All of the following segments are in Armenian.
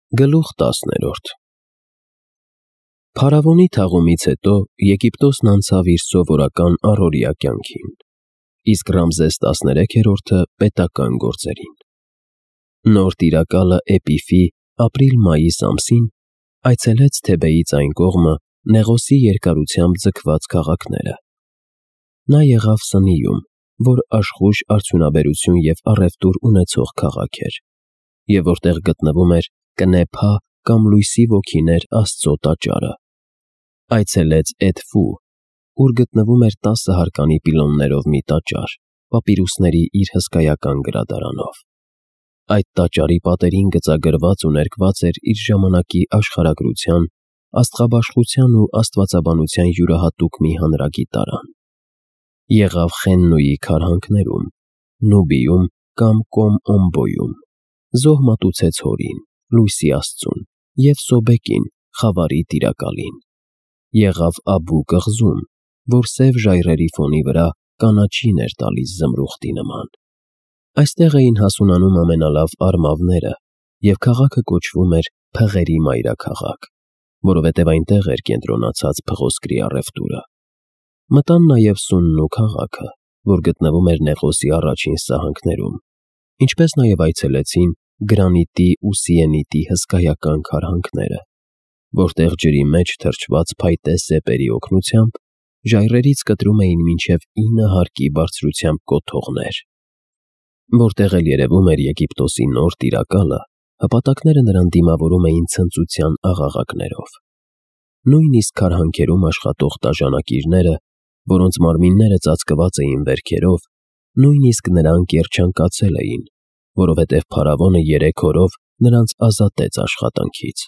Գլուխ 10-րդ Փարավոնի թաղումից հետո Եգիպտոսն անցավ իր սովորական առօրյա կյանքին, իսկ Ռամզես 13-րդը պետական գործերին։ Նոր տիրակալը Էպիֆի ապրիլ-մայիս ամսին այցելեց Թեբեից այն կողմը Նեղոսի երկարությամբ ձգված քաղաքները։ Նա եղավ Սնիում, որ աշխույժ արդյունաբերություն և առևտուր ունեցող քաղաք էր, և որտեղ գտնվում էր Կնեփա կամ լույսի ոգիներ Աստծո տաճարը։ Այցելեց Էդֆու, ուր գտնվում էր 10 հարկանի պիլոններով մի տաճար, պապիրուսների իր հսկայական գրադարանով։ Այդ տաճարի պատերին գծագրված ու ներկված էր իր ժամանակի աշխարհագրության, աստղաբաշխության ու աստվածաբանության յուրահատուկ մի հանրագիտարան։ Եղավ Խեննուի քարհանքներում, Նուբիում կամ Կոմ Օմբոյում, զոհ մատուցեց Հորին, լույսի Աստծուն, և Սոբեկին, խավարի տիրակալին։ Եղավ Աբու կղզում, որ սև ժայռերի ֆոնի վրա կանաչին էր տալիս զմրուխտի նման։ Այստեղ էին հասունանում ամենալավ արմավները, և քաղաքը կոչվում էր Փղերի մայրաքաղաք, որովհետև այնտեղ էր կենտրոնացած փղոսկրի առևտուրը։ Մտան նաև Սուննու քաղաքը, որ գտնվում էր Նեղոսի առաջին սահանքներում, ինչպես նաև այցելեցին Գրանիտի ու Սիենիտի հսկայական քարհանքները, որտեղ ջրի մեջ թրջված փայտե սեպերի օգնությամբ ժայռերից կտրում էին մինչև 9 հարկի բարձրությամբ կոթողներ։ Որտեղ էլ երևում էր Եգիպտոսի նոր տիրակալը, հպատակները նրան դիմավորում էին ցնծության աղաղակներով։ Նույնիսկ քարհանքերում աշխատող տաժանակիրները, որոնց մարմինները ծածկված էին վերքերով, նույնիսկ նրանք երջանկացել էին, որովհետև փարավոնը 3 օրով նրանց ազատեց աշխատանքից։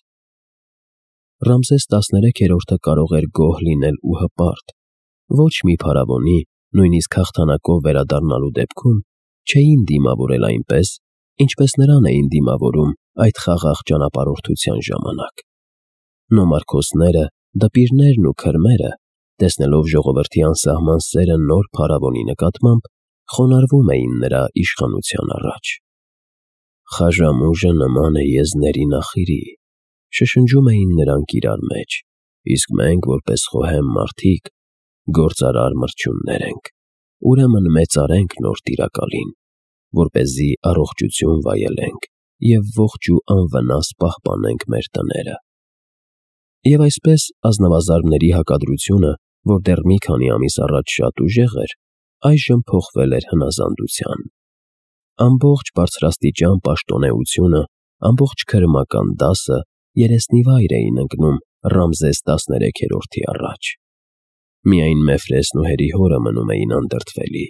Ռամզես 13-րդը կարող էր գոհ լինել ու հպարտ։ Ոչ մի փարավոնի, նույնիսկ հաղթանակով վերադառնալու դեպքում, չէին դիմավորել այնպես, ինչպես նրան էին դիմավորում այդ խաղաղ ճանապարհորդության ժամանակ։ Նոմարքոսները, դպիրներն ու քրմերը, տեսնելով ժողովրդի անսահման սերը նոր փարավոնի նկատմամբ, խոնարհվում էին նրա իշխանության առաջ։ Խաժամուժը նման է եզների նախիրի, շշնջում էին նրանք իրար մեջ, իսկ մենք, որպես խոհեմ մարդիկ, գործարար մրջյուններ ենք, ուրեմն մեծարենք նոր տիրակալին, որպեսզի առողջություն վայելենք և ողջ ու անվնաս պահպանենք մեր տները։ Եվ այսպես ազնվազարդների հակադրությունը, որ դեռ մի քանի ամիս առաջ շատ ուժեղ էր, այժմ փոխվել էր հնազանդության։ Ամբողջ բարձրաստիճան պաշտոնեությունը, ամբողջ քրմական դասը երեսնիվայր էին ընկնում Ռամզես 13-րդի առաջ։ Միայն Մեֆրեսն ու Հերիհորը մնում էին անդրդվելի։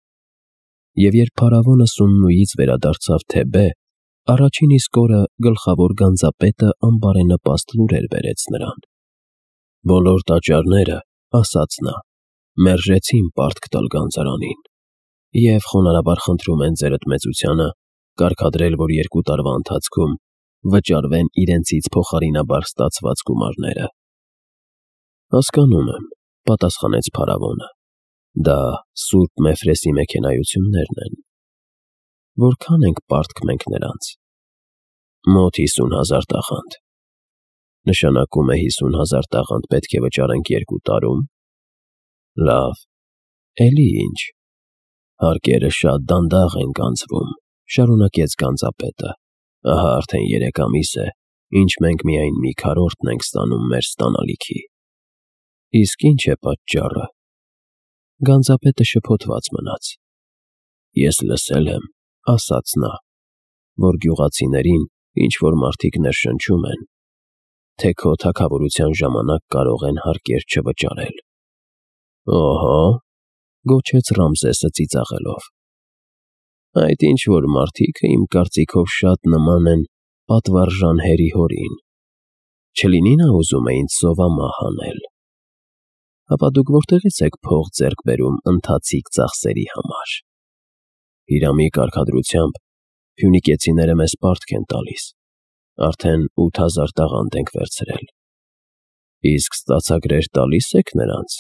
Եվ երբ փարավոնը Սուննուից վերադարձավ Թեբե, առաջին իսկ օրը գլխավոր գանձապետը անբարենպաստ լուրեր բերեց նրան։ «Բոլոր տաճարները, ասաց նա, մերժեցին պարտք տալ գանձարանին, և խոնարհաբար խնդրում են ձերդ մեծությանը կարգադրել, որ 2 տարվա ընթացքում վճարվեն իրենցից փոխարինաբար ստացված գումարները»։ «Հասկանում եմ», պատասխանեց փարավոնը, «դա սուրբ Մեֆրեսի մեքենայություններն են»։ «Որքան ենք պարտք մենք նրանց»։ «Մոտ 50,000 տաղանդ»։ «Նշանակում է 50,000 տաղանդ պետք է վճարենք 2 տարում»։ «Լավ, էլի ինչ»։ «Հարկերը շատ դանդաղ են գանձվում», շարունակեց գանձապետը, «ահա արդեն 3 ամիս է, ինչ մենք միայն մի քառորդն ենք ստանում մեր ստանալիքի»։ «Իսկ ի՞նչ է պատճառը»։ Գանձապետը շփոթված մնաց։ «Ես լսել եմ, ասաց նա, որ գյուղացիներին ինչ-որ մարդիկ ներշնչում են, թե քո թագավորության ժամանակ կարող են հարկեր չվճարել»։ «Օհո», գոչեց Ռամզեսը ծիծաղելով, «այդ ինչ-որ մարդիկը իմ կարծիքով շատ նման են պատվարժան Հերիհորին։ Չլինի նա ուզում է ինձ սովամահ անել։ Հապա դուք որտեղի՞ց եք փող ձեռք բերում ընթացիկ ծախսերի համար»։ «Հիրամի կարգադրությամբ փյունիկեցիները մեզ պարտք են տալիս, արդեն 8,000 տաղանդ ենք վերցրել»։ «Իսկ ստացագրեր տալի՞ս եք նրանց»։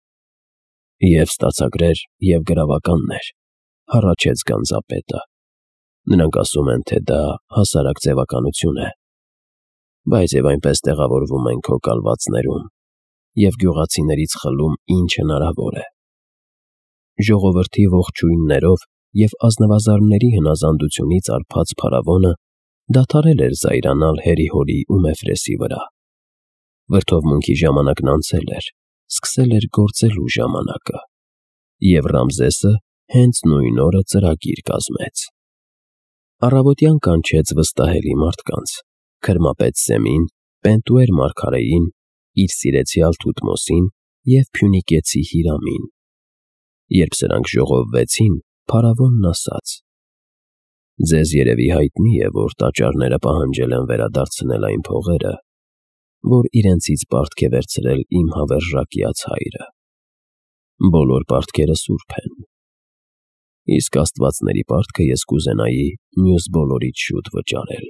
«Եվ ստացագրեր, և գրավականներ», հառաչեց գանձապետը։ «Նրանք ասում են, թե դա հասարակ ձևականություն է, բայց եւ այնպես տեղավորվում են քո կալվածներում եւ գյուղացիներից խլում ինչ հնարավոր է։ Ժողովրդի ողջույններով եւ ազնվազարդների հնազանդությունից արբած փարավոնը դադարել էր զայրանալ Հերի-Հորի ու Մեֆրեսի վրա։ Վրդովմունքի ժամանակն անցել էր, սկսել էր գործելու ժամանակը, եւ Ռամզեսը հենց նույն օրը ծրագիր կազմեց։ Առավոտյան կանչեց վստահելի մարդկանց՝ քրմապետ Սեմին, Պենտուեր մարգարեին, իր սիրեցյալ Թութմոսին եւ Փյունիկեցի Հիրամին։ Երբ սրանք ժողովվեցին, փարավոնն ասաց. «Ձեզ երևի հայտնի է, որ տաճարները պահանջել են վերադարձնել այն փողերը, որ իրենցից պարտք է վերցրել իմ հավերժակյաց հայրը։ Բոլոր պարտքերը սուրբ են, իսկ աստվածների պարտքը ես կուզենայի մյուս բոլորից շուտ վճարել։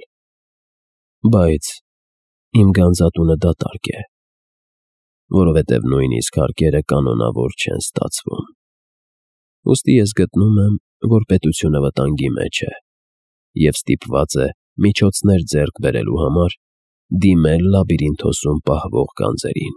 Բայց իմ գանձատունը դատարկ է, որովհետև նույնիսկ հարկերը կանոնավոր չեն ստացվում։ Ուստի ես գտնում եմ, որ պետությունը վտանգի մեջ է և ստիպված է միջոցներ ձեռք բերելու համար դիմել Լաբիրինթոսում պահվող գանձերին»։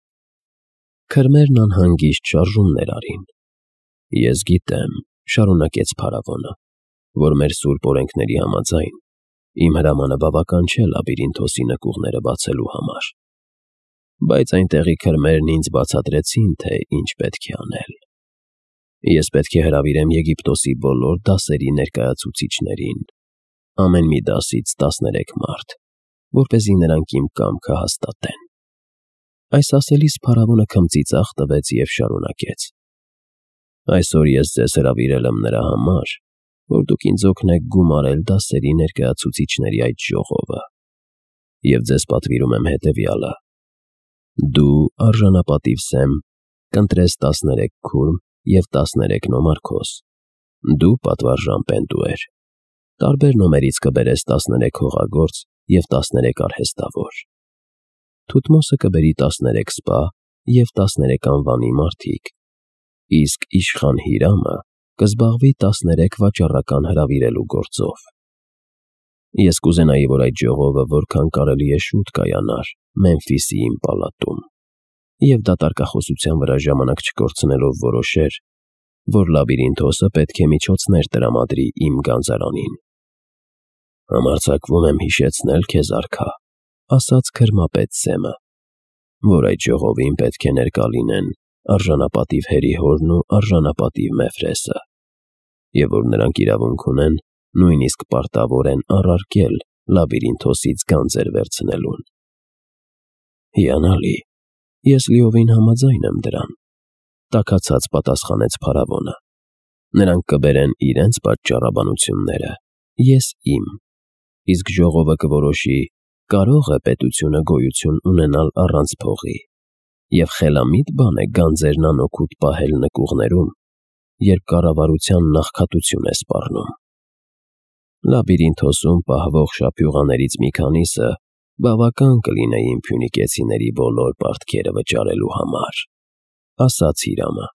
Քրմերն անհանգիստ շարժումներ արին։ «Ես գիտեմ», շարունակեց փարավոնը, «որ մեր սուրբ օրենքների համաձայն իմ հրամանը բավական չէ Լաբիրինթոսի նկուղները բացելու համար, բայց այնտեղի քրմերն ինձ բացատրեցին, թե ինչ պետք է անել։ Ես պետք է հրավիրեմ Եգիպտոսի բոլոր դասերի ներկայացուցիչներին, ամեն մի դասից 13 մարդ, որպեսզի նրանք իմ կամքը հաստատեն»։ Այս ասելիս փարավոնը քմծիծաղ տվեց և շարունակեց. «Այսօր ես ձեզ հրավիրել եմ նրա համար, որ դուք ինձ օգնեք գումարել դասերի ներկայացուցիչների այդ ժողովը, և ձեզ պատվիրում եմ հետևյալը. դու, արժանապատիվ Սեմ, կընտրես 13 քուրմ և 13 նոմարքոս, դու պատվարժան Պենտուեր, տարբեր նոմերից կբերես 13 հողագործ և 13 արհեստավոր, Թութմոսը կբերի 13 սպա և 13 անվանի մարդիկ, իսկ իշխան Հիրամը կզբաղվի 13 վաճառական հրավիրելու գործով։ Ես կուզենայի, որ այդ ժողովը որքան կարելի է շուտ կայանար Մեմֆիսի իմ պալատում, և դատարկախոսության վրա ժամանակ չկորցնելով որոշեր, որ Լաբիրինթոսը պետք է միջոցներ տրամադրի իմ գանձարանին»։ «Համարձակվում եմ հիշեցնել քեզ, արքա», ասաց քրմապետ Սեմը, «որ այդ ժողովին պետք է ներկա լինեն արժանապատիվ Հերի-Հորն ու արժանապատիվ Մեֆրեսը, և որ նրանք իրավունք ունեն, նույնիսկ պարտավոր են առարկել Լաբիրինթոսից գանձեր վերցնելուն»։ «Հիանալի, ես լիովին համաձայն եմ դրան», տաքացած պատասխանեց փարավոնը։ «Նրանք կբերեն իրենց պատճառաբանությունները, ես իմ, իսկ ժողովը կորոշի՝ կարո՞ղ է պետությունը գոյություն ունենալ առանց փողի, և խելամիտ բան է գանձերն անօգուտ պահել նկուղներում, երբ կառավարության նախքատություն է սպառնում։ Լաբիրինթոսում պահվող շափյուղաներից մի քանիսը բավական կլինեին փյունիկեցիների բոլոր պարտքերը վճարելու համար», ասաց Հիրամը։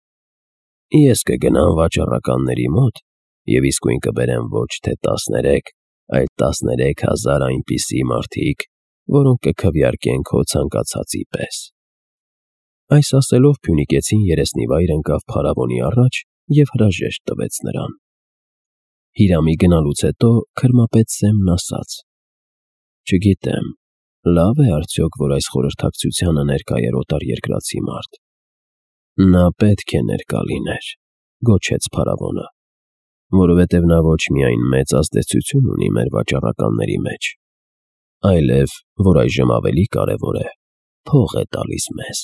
«Ես կգնամ վաճառականների մոտ և իսկույն կբերեմ ոչ թե 13, այլ 13,000 այնպիսի մարդիկ, որոնք կքվեարկեն քո ցանկացածի պես»։ Այս ասելով փյունիկեցին երեսնիվայր ընկավ փարավոնի առաջ և հրաժեշտ տվեց նրան։ Հիրամի գնալուց հետո քրմապետ Սեմն ասաց. «Չգիտեմ, լավ է արդյոք, որ այս խորհրդակցությանը ներկա էր օտարերկրացի մարդ»։ «Նա պետք է ներկա լիներ», գոչեց փարավոնը, «որովհետև նա ոչ միայն մեծ ազդեցություն ունի մեր վաճառականների մեջ, այլև, որ այժմ ավելի կարևոր է, փող է տալիս մեզ։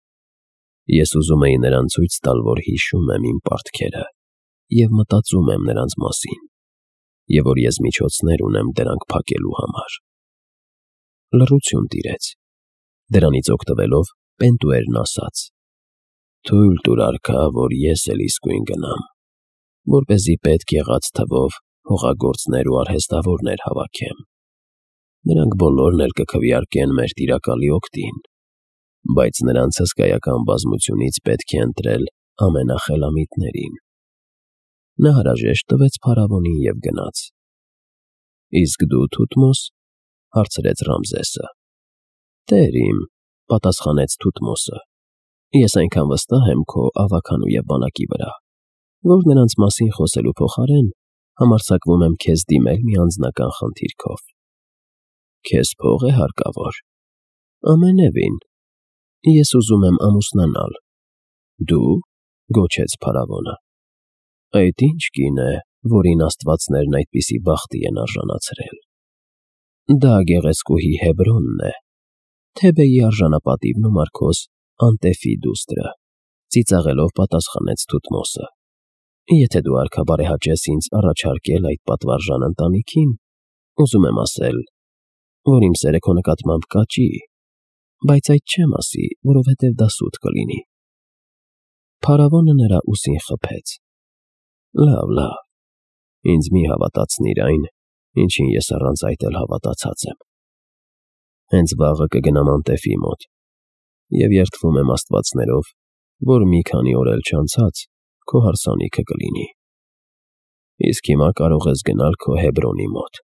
Ես ուզում էի նրան ցույց տալ, որ հիշում եմ իմ պարտքերը և մտածում եմ նրանց մասին, և որ ես միջոցներ ունեմ դրանք փակելու համար»։ Լռություն տիրեց։ Դրանից օգտվելով Պենտուերն ասաց. «Թույլ տուր, արքա, որ ես էլ իսկույն գնամ, որպեսզի պետք եղած թվով հողագործներ ու արհեստավորներ հավաքեմ։ Նրանք բոլորն էլ կքվեարկեն մեր տիրակալի օգտին, բայց նրանց հսկայական բազմությունից պետք է ընտրել ամենախելամիտներին»։ Նա հրաժեշտ տվեց փարավոնին և գնաց։ «Իսկ դու, Թութմոս, հարցրեց Ռամզեսը։ Տեր իմ, պատասխանեց Թութմոսը, ես այնքան վստահ եմ քո ավագանու և բանակի վրա, որ նրանց մասին խոսելու փոխարեն համարձակվում եմ քեզ դիմել մի անձնական խնդիրքով։ Քեզ փող է հարկավոր։ Ամենևին, ես ուզում եմ ամուսնանալ։ Դու, գոչեց փարավոնը։ Այդ ինչ կին է, որին աստվածներն այդպիսի բախտի են արժանացրել։ Դա գեղեցկուհի Հեբրոնն է, Թեբեի արժանապատիվն ու Մարգոս Անտեֆի դուստրը, ծիծաղելով պատասխանեց Թութմոսը։ Եթե դու արքա բարեհաճես ինձ առաջարկել այդ պատվարժան ընտանիքին, ուզում եմ ասել, որ իմ սերը քո նկատմամբ կաճի, բայց այդ չեմ ասի, որովհետև դա սուտ կլինի։ Փարավոնը նրա ուսին խփեց։ Լավ, ինձ մի հավատացնիր այն, ինչին ես առանց այդ էլ հավատացած եմ։ Հենց վաղը կգնամ Անտեֆի մոտ և երդվում եմ աստվածներով, որ մի քանի օր էլ չանցած քո հարսանիքը կլինի։ Իսկ հիմա կարող ես գնալ քո Հեբրոնի մոտ։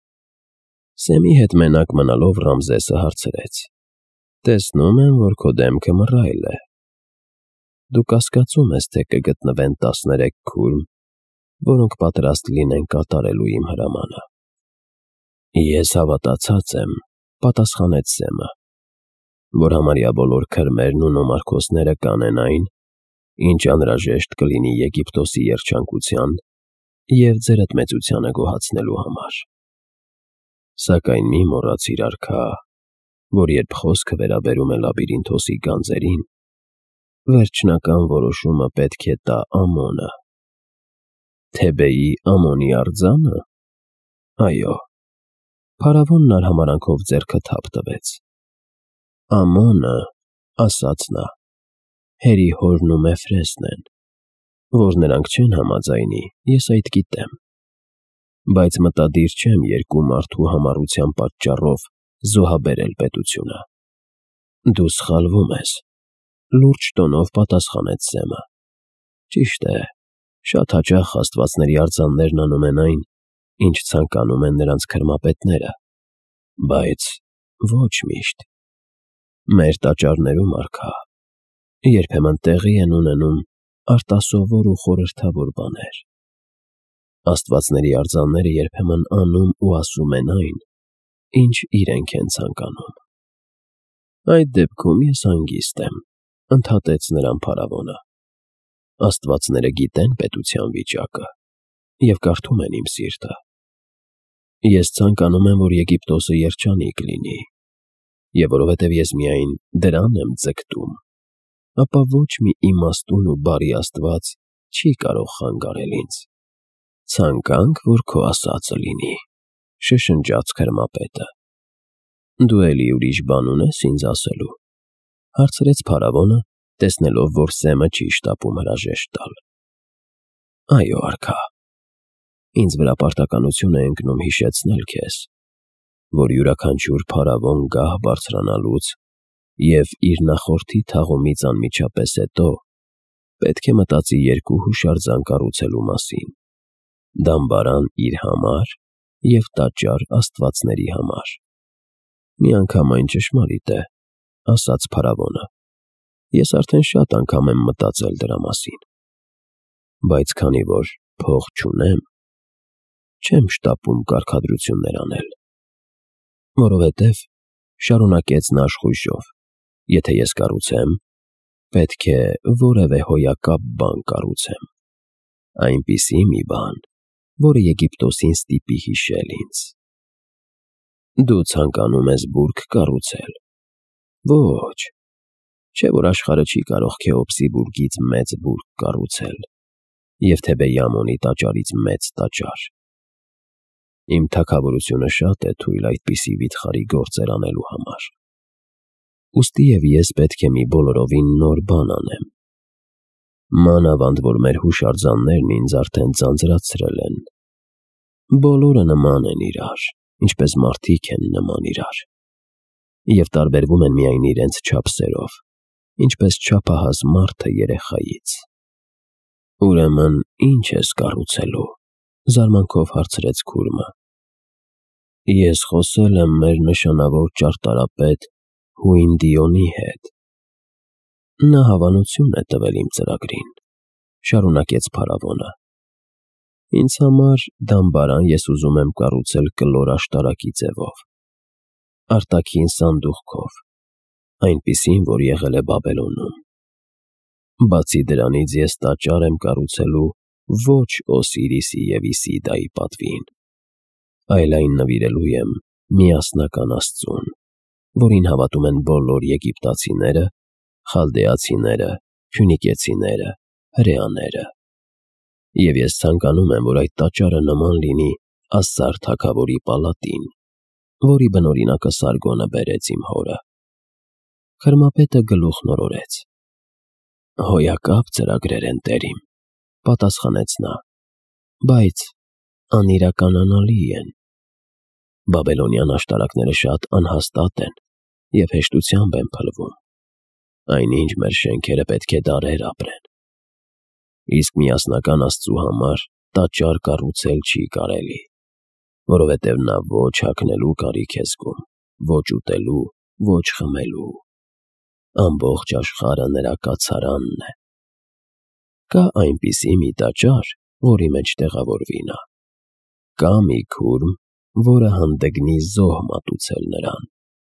Սեմի հետ մենակ մնալով Ռամզեսը հարցրեց. Տեսնում եմ, որ քո դեմքը մռայլ է։ Դու կասկածում ես, թե կգտնվեն 13 քուրմ, որոնք պատրաստ լինեն կատարելու իմ հրամանը։ Ես հավատացած եմ, պատասխանեց Սեմը, որ համարյա բոլոր քրմերն ու նոմարքոսները կանեն այն, ինչ անհրաժեշտ կլինի Եգիպտոսի երջանկության և ձերըտմեցությանը գոհացնելու համար։ Սակայն մի մոռացիր, արքա, որ երբ խոսքը վերաբերում է Լաբիրինթոսի գանձերին, վերջնական որոշումը պետք է տա Ամոնը։ Թեբեի Ամոնի արձանը։ Այո։ Փարավոնն արհամարհանքով ձեռքը թափ տվեց։ Ամոնը, ասաց նա, հերի հորն ու Մեֆրեսն են, որ նրանք չեն համաձայնի, ես այդ գիտեմ, բայց մտադիր չեմ երկու մարդու համառության պատճառով զոհաբերել պետությունը։ Դու սխալվում ես, լուրջ տոնով պատասխանեց Սեմը։ Ճիշտ է, շատ հաճախ աստվածների արձաններն անում են այն, ինչ ցանկանում են նրանց քրմապետները, բայց ոչ միշտ։ Մեր տաճարներում, արքա, երբեմն տեղի են ունենում արտասովոր ու խորհրդավոր բաներ։ Աստվածների արձանները երբեմն անում ու ասում են այն, ինչ իրենք են ցանկանում։ Այդ դեպքում ես հանգիստ եմ, ընդհատեց նրան փարավոնը։ Աստվածները գիտեն պետության վիճակը և կարդում են իմ սիրտը։ Ես ցանկանում եմ, որ Եգիպտոսը երջանիկ լինի, և որովհետև ես միայն դրան եմ ձգտում, ապա ոչ մի իմաստուն ու բարի աստված չի կարող խանգարել ինձ։ Ցանկանք, որ քո ասածը լինի, շշնջաց քրմապետը։ Դու էլի ուրիշ բան ունես ինձ ասելու, հարցրեց փարավոնը, տեսնելով, որ Սեմը չի շտապում հրաժեշտ տալ։ Այո, արքա, ինձ վրա պարտականություն է ընկնում հիշեցնել քեզ, որ յուրաքանչյուր փարավոն գահ բարձրանալուց և իր նախորդի թաղումից անմիջապես հետո պետք է մտածի երկու հուշարձան կառուցելու մասին՝ դամբարան իր համար և տաճար աստվածների համար։ Միանգամայն ճշմարիտ է, ասաց փարավոնը։ Ես արդեն շատ անգամ եմ մտածել դրա մասին, բայց քանի որ փող չունեմ, չեմ շտապում կարգադրություններ անել։ Որովհետև, շարունակեց նա աշխույժով, եթե ես կառուցեմ, պետք է որևէ հոյակապ բան կառուցեմ, այնպիսի մի բան, որը Եգիպտոսին ստիպի հիշել ինձ։ Դու ցանկանում ես բուրգ կառուցել։ Ոչ, չէ՞ որ աշխարհը չի կարող Քեոպսի բուրգից մեծ բուրգ կառուցել և Թեբեի Ամոնի տաճարից մեծ տաճար։ Իմ թագավորությունը շատ է թույլ այդպիսի վիթխարի գործեր անելու համար։ Ուստի և ես պետք է մի բոլորովին նոր բան անեմ։ Մանավանդ, որ մեր հուշարձաններն ինձ արդեն ձանձրացրել են։ Բոլորը նման են իրար, ինչպես մարդիկ են նման իրար, և տարբերվում են միայն իրենց չափսերով, ինչպես չափահաս մարդը երեխայից։ Ուրեմն ի՞նչ ես կառուցելու, զարմանքով հարցրեց քուրմը։ Ես խոսել եմ մեր նշանավոր ճարտարապետ Հուին Դիոնի հետ։ Նա հավանություն է տվել իմ ծրագրին, շարունակեց փարավոնը։ Ինձ համար դամբարան ես ուզում եմ կառուցել կլոր աշտարակի ձևով, արտաքին սանդուղքով, այնպիսին, որ եղել է Բաբելոնում։ Բացի դրանից ես տաճար եմ կառուցելու ոչ Օսիրիսի և Իսիդայի պատվին, այլ այն նվիրելու եմ միասնական Աստծուն, որին հավատում են բոլոր եգիպտացիները, խալդեացիները, փյունիկեցիները, հրեաները։ Եվ ես ցանկանում եմ, որ այդ տաճարը նման լինի Ասսար թագավորի պալատին, որի բնօրինակը Սարգոնը բերեց իմ հորը։ Խրմապետը գլուխն օրորեց։ Հոյակապ ծրագրեր են, տերիմ, պատասխանեց նա, բայց անիրականանալի են։ Բաբելոնյան աշտարակները շատ անհաստատ են և հեշտությամբ են փլվում, այնինչ մեր շենքերը պետք է դարեր ապրեն։ Իսկ միասնական Աստծու համար տաճար կառուցել չի կարելի, որովհետև նա ոչ հագնելու կարիք է զգում, ոչ ուտելու, ոչ խմելու։ Ամբողջ աշխարհը նրա կացարանն է։ Կա այնպիսի մի տաճար, որի մեջ տեղավորվի նա։ Կա մի քուրմ, որը հանդգնի զոհ մատուցել նրան։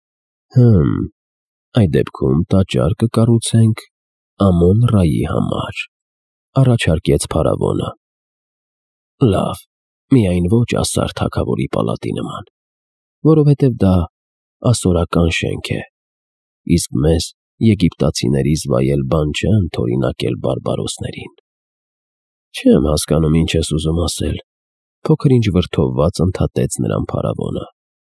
Այդ դեպքում տաճար կկառուցենք Ամոն-Ռայի համար, առաջարկեց փարավոնը։ Լավ, միայն ոչ Ասսար թագավորի պալատի նման, որովհետև դա ասորական շենք է, իսկ մեզ եգիպտացիներից վայել բան չէ ընդօրինակել բարբարոսներին։ Չեմ հասկանում, ինչ ես ուզում ասել, փոքր-ինչ վրդովված ընդհատեց նրան փարավոնը։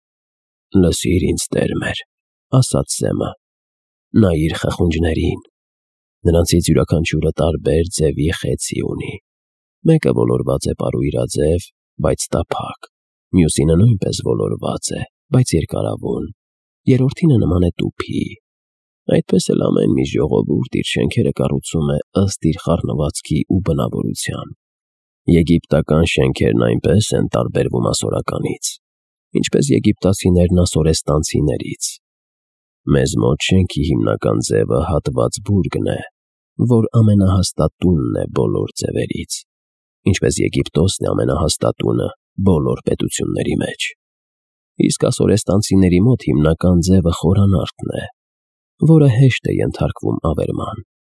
Լսիր ինձ, տեր մեր, ասաց Սեմը, նայիր խխունջներին, նրանցից յուրաքանչյուրը տարբեր ձևի խեցի ունի, մեկը ոլորված է պարույրաձև, բայց տափակ, մյուսինը նույնպես ոլորված է, բայց երկարավուն, երրորդինը նման է տուփի։ Այդպես էլ ամեն մի ժողովուրդ իր շենքերը կառուցում է ըստ իր խառնվածքի ու բնավորության։ Եգիպտական շենքերն այնպես են տարբերվում ասորականից, ինչպես եգիպտացիներն ասորեստանցիներից։ Մեզ մոտ շենքի հիմնական ձևը հատված բուրգն է, որ ամենահաստատ տունն է բոլոր ձևերից, ինչպես Եգիպտոսն է ամենահաստատ տունը բոլոր պետությունների մեջ։ Իսկ ասորեստանցիների մոտ հիմնական ձևը խորանարդն է, որը հեշտ է ենթարկվում ավերման։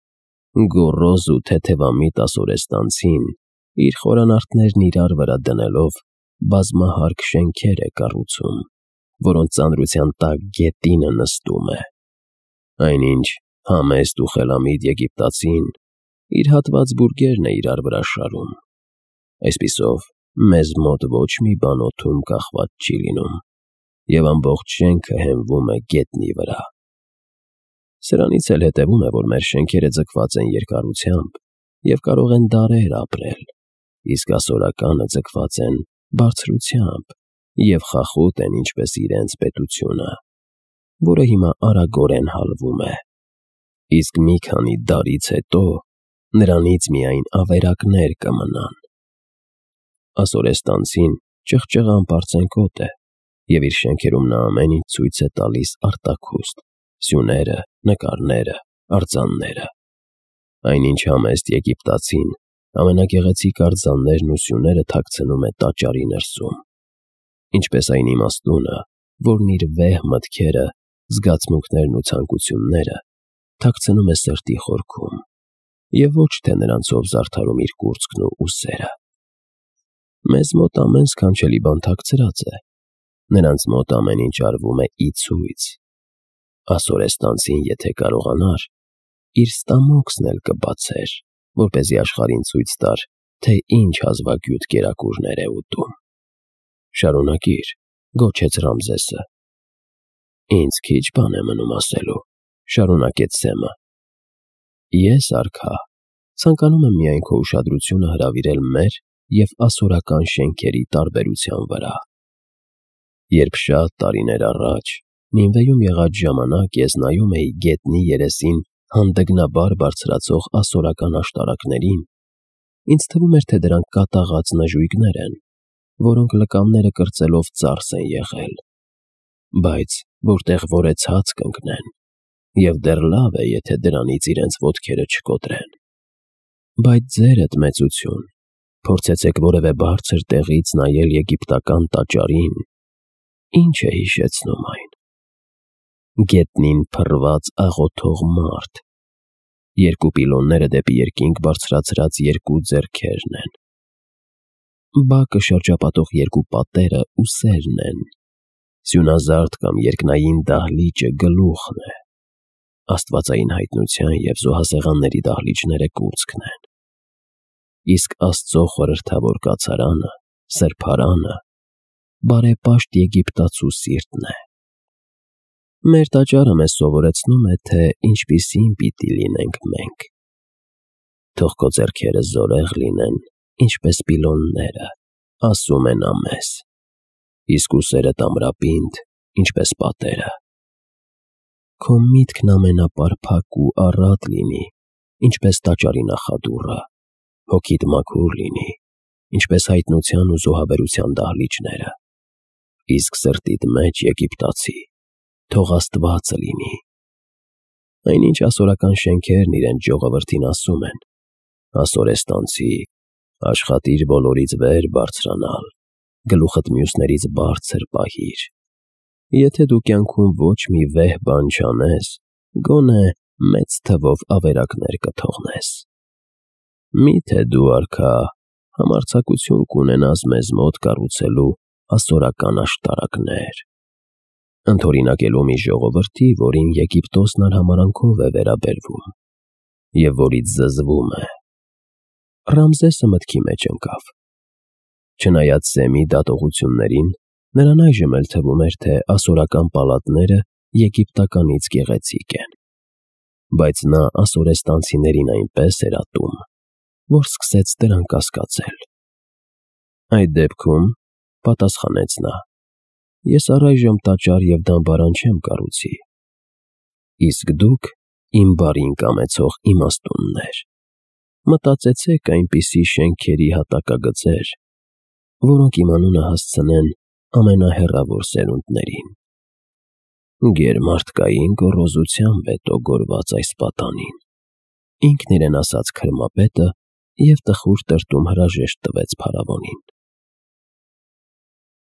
Գոռոզ ու թեթևամիտ ասորեստանցին իր խորանարդներն իրար վրա դնելով բազմահարկ շենքեր է կառուցում, որոնց ծանրության տակ գետինը նստում է։ Այնինչ համեստ ու խելամիտ եգիպտացին իր հատված բուրգերն է իրար վրա շարում։ Այսպիսով մեզ մոտ ոչ մի բան օդում կախված չի լինում, և ամբողջ շենքը հենվում է գետնի վրա։ Սրանից էլ հետևում է, որ մեր շենքերը ձգված են երկարությամբ և կարող են դարեր ապրել, իսկ ասորականը ձգված են բարձրությամբ և խախուտ են ինչպես իրենց պետությունը, որը հիմա արագորեն հալվում է, իսկ մի քանի դարից հետո նրանից միայն ավերակներ կմնան։ Ասորեստանցին ճղճղան պարծենկոտ է, և իր շենքերում նա ամեն ինչ ցույց է տալիս արտաքուստ, սյուները, նկարները, արձանները։ Այնինչ համեստ եգիպտացին ամենագեղեցիկ արձաններն ու սյուները թաքցնում է տաճարի ներսում, ինչպես այն իմաստունը, որն իր վեհ մտքերը, զգացմունքներն ու ցանկությունները թաքցնում է սրտի խորքում և ոչ թե նրանցով զարդարում իր կուրծքն ու ուսերը։ Մեզ մոտ ամեն սքանչելի բան թաքցրած է, նրանց մոտ ամեն ինչ արվում է ի ցույց։ Ասորեստանցին եթե կարողանար, իր ստամոքսն էլ կբացեր, որպեսզի աշխարհին ցույց տար, թե ինչ հազվագյուտ կերակուրներ է ուտում։ Շարունակիր, գոչեց Ռամզեսը։ Ինձ քիչ բան է մնում ասելու, շարունակեց Սեմը։ Ես, արքա, ցանկանում եմ միայն քո ուշադրությունը հրավիրել մեր և ասորական շենքերի տարբերության վրա։ Երբ շատ տարիներ առաջ Նինվեում եղած ժամանակ ես նայում էի գետնի երեսին հանդգնաբար բարձրացող ասորական աշտարակներին, ինձ թվում էր, թե դրանք կատաղած նժույգներ են, որոնք լկամները կրծելով ծարս են եղել, բայց որտեղ որեցած կընկնեն, և դեռ լավ է, եթե դրանից իրենց ոտքերը չկոտրեն։ Բայց ձերդ մեծություն, փորձեցեք որևէ բարձր տեղից նայել եգիպտական տաճարին, ի՞նչ է հիշեցնում այն։ Գետնին փռված աղոթող մարդ, երկու պիլոնները դեպի երկինք բարձրացրած երկու ձեռքերն են, բակը շրջապատող երկու պատերը ուսերն են, սյունազարդ կամ երկնային դահլիճը գլուխն է, աստվածային հայտնության և զոհասեղանների դահլիճները կուրծքն են, իսկ Աստծո խորհրդավոր կացարանը, սրբարանը, բարեպաշտ եգիպտացու սիրտն է։ Մեր տաճարը մեզ սովորեցնում է, թե ինչպիսին պիտի լինենք մենք։ Թող քո ձեռքերը զորեղ լինեն, ինչպես պիլոնները, ասում է նա մեզ, իսկ ուսերդ ամրապինդ, ինչպես պատերը։ Քո միտքն ամենապարփակ ու առատ լինի, ինչպես տաճարի նախադուռը, հոգիդ մաքուր լինի, ինչպես հայտնության ու զոհաբերության դահլիճները, իսկ սրտիդ մեջ եգիպտացի, թող Աստվածը լինի։ Այնինչ ասորական շենքերն իրենց ժողովրդին ասում են. ասորեստանցի, աշխատիր բոլորից վեր բարձրանալ, գլուխդ մյուսներից բարձր պահիր։ Եթե դու կյանքում ոչ մի վեհ բան չանես, գոնե մեծ թվով ավերակներ կթողնես։ Միթե դու, արքա, համարձակություն կունենաս մեզ մոտ կառուցելու ասորական աշտարակներ, ընդօրինակելու մի ժողովրդի, որին Եգիպտոսն արհամարհանքով է վերաբերվում և որից զզվում է։ Ռամզեսը մտքի մեջ ընկավ։ Չնայած Սեմի դատողություններին, նրան այժմ էլ թվում էր, թե ասորական պալատները եգիպտականից գեղեցիկ են, բայց նա ասորեստանցիներին այնպես էր ատում, որ սկսեց դրանք կասկածել։ Այդ դեպքում, պատասխանեց նա, ես առայժմ տաճար և դամբարան չեմ կառուցի, իսկ դուք իմ բարին կամեցող իմաստուններ, մտածեցեք այնպիսի շենքերի հատակագծեր, որոնք իմ անունը հասցնեն ամենահեռավոր սերունդներին։ Գերմարդկային գոռոզությամբ է տոգորված այս պատանին, ինքն իրեն ասաց քրմապետը և տխուր տրտում հրաժեշտ տվեց փարավոնին։